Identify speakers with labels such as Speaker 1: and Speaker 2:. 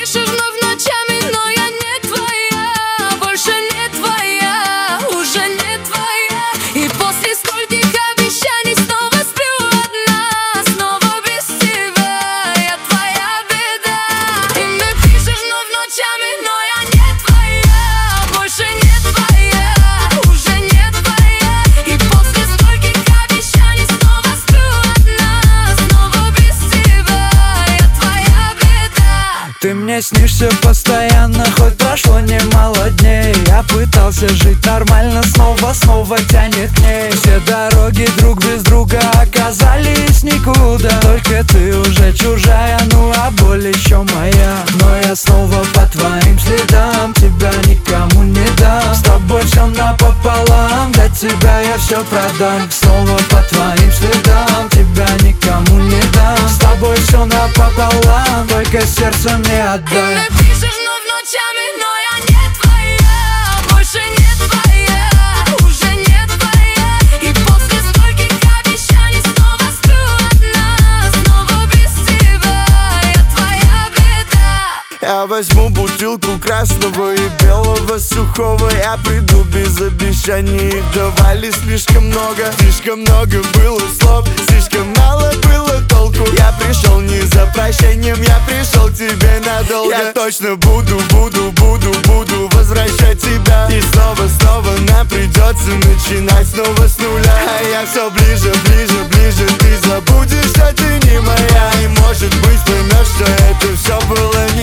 Speaker 1: пишешь вновь ночами, но я не твоя, больше не твоя, уже не твоя. И после стольких обещаний снова сплю одна, снова без тебя, я твоя беда. Ты мне пишешь вновь ночами, но я не твоя, больше не твоя, уже не твоя. И после стольких обещаний снова сплю одна, снова без тебя, я твоя беда.
Speaker 2: Ты мне снишься постоянно, хоть прошло немало дней. Я пытался жить нормально, снова тянет к ней. Все дороги друг без друга оказались никуда. Только ты уже чужая, ну а боль еще моя. Но я снова по твоим следам, тебя никому не дам. С тобой все напополам, для тебя я все продам. Снова по твоим следам, тебя никому не дам. С тобой все напополам, только сердце мне
Speaker 1: Ты
Speaker 2: отдай.
Speaker 1: мне пишешь вновь ночами, но я не твоя, больше не твоя, уже не твоя. И после стольких обещаний снова сплю одна, снова без тебя, я твоя беда.
Speaker 3: Я возьму бутылку красного и белого сухого. Я приду без обещаний, их давали слишком много было слов, слишком мало было толку. Я пришел не за прощением, я пришел к тебе надолго. Я точно буду возвращать тебя. И снова нам придется начинать снова с нуля. А я все ближе, ты забудешь, что ты не моя. И может быть поймешь, что это все было не